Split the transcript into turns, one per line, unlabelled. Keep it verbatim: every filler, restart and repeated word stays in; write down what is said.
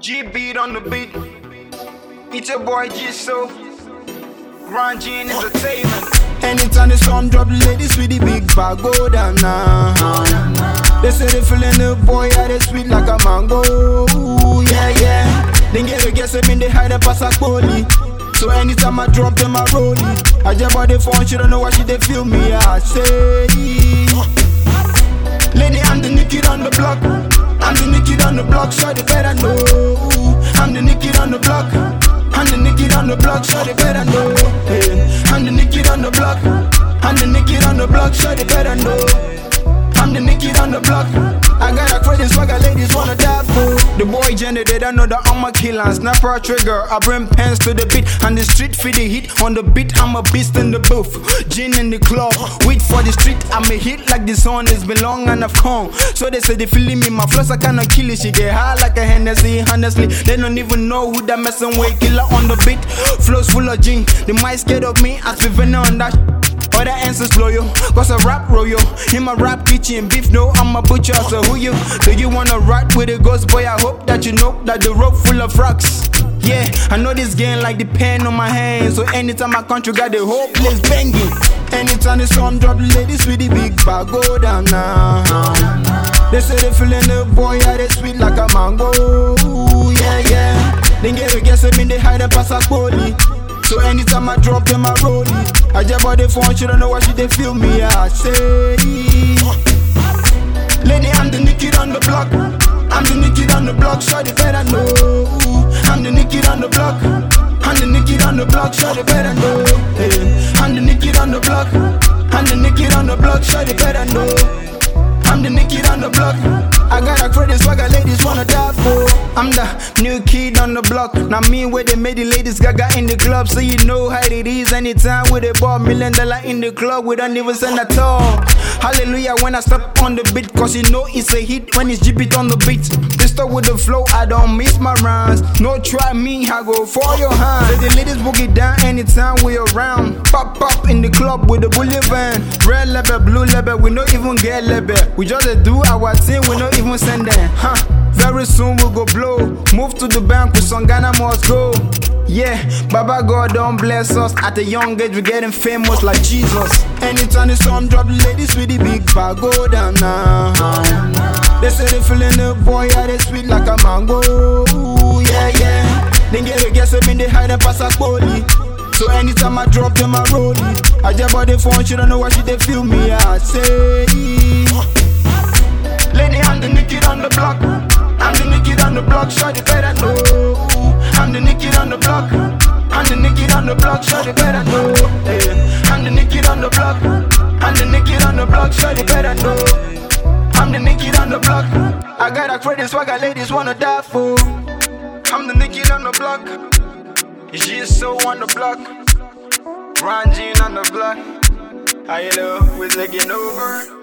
G beat on the beat. It's your boy G So. Grungy Entertainment.
Anytime the sun drop, ladies with the big bag go down now. They say they feeling the boy, yeah, they sweet like a mango. Ooh, yeah, yeah. Then get a guess up in the hide and pass a goalie. So anytime I drop them, I roll it. I jump on the phone, she don't know why she they feel me. I say, lady, I'm the new kid on the block. I'm the new kid on the block, so they better know. I'm the new kid on the block. I'm the new kid on the block, so they better know. Hey, I'm the new kid on the block. I'm the new kid on the block, so they better know. I'm the new kid on the block. I got a crazy swagger, ladies wanna die for. The boy Jenny, they don't know that I'm a killer and snapper a trigger. I bring pens to the beat, and the street for the hit. On the beat, I'm a beast in the booth. Gin in the club, weed for the street. I'm a hit like the sun, it's been long and I've come. So they say they feeling me, my flows I cannot kill it. She get high like a Hennessy, honestly. They don't even know who that messing with. Killer on the beat, flows full of gin. They might scared of me, I feel venom on that. Other answers loyal, cause I rap royal. In my rap kitchen, beef no, I'm a butcher, so who you? Do you wanna ride with a ghost boy? I hope that you know that the rope full of rocks. Yeah, I know this game like the pen on my hand. So anytime I country got the whole place banging. Anytime the sun drop, ladies with the big bag go down now. They say they feeling the boy, yeah, they sweet like a mango. Ooh, yeah, yeah. Then get a guess up in the hide and pass a goalie. So anytime I drop them, I roll it. I jump on the phone, she don't know why she they feel me. I say, lady, I'm the new kid on the block. I'm the new kid on the block, so they better know. I'm the new kid on the block. I'm the new kid on the block, so they better know. Hey, I'm the new kid on the block. I'm the new kid on the block, so they better know. I'm the new kid on the block. I got a credit swagger, ladies wanna die for. I'm the new kid on the block. Now me where they made the ladies gaga in the club. So you know how it is anytime with a ball. Million dollar in the club, we don't even send at all. Hallelujah when I step on the beat, cause you know it's a hit when it's G-beat on the beat. Pistol with the flow, I don't miss my rhymes. No try me, I go for your hand. So the ladies book it down anytime we around. Pop pop in the club with the bullet van. Red level, blue level, we don't even get level. We just do our thing, we don't even send them. Huh? Very soon we go blow. Move to the bank with some Ghana must go. Yeah, Baba God don't bless us. At a young age we getting famous like Jesus. Anytime the sun drop, ladies with the big bag go down now. They say they feeling the boy, yeah, they sweet like a mango. Ooh, yeah, yeah. Then get a guess up in the hide and pass a goalie. So anytime I drop them, I roll it. I jump on the phone, she don't know why she they feel me. I say, lady, I'm the new kid on the block. I'm the new kid on the block, so they better know. I'm the new kid on the block. I'm the new kid on the block, so they better know. Hey, I'm the new kid on the block. I'm the new kid on the block, so they better know. I'm the new kid on the block. I got a credit swagger, ladies wanna die for. I'm the new kid on the block. G So on the block. Grungy on the block. I know we're taking over.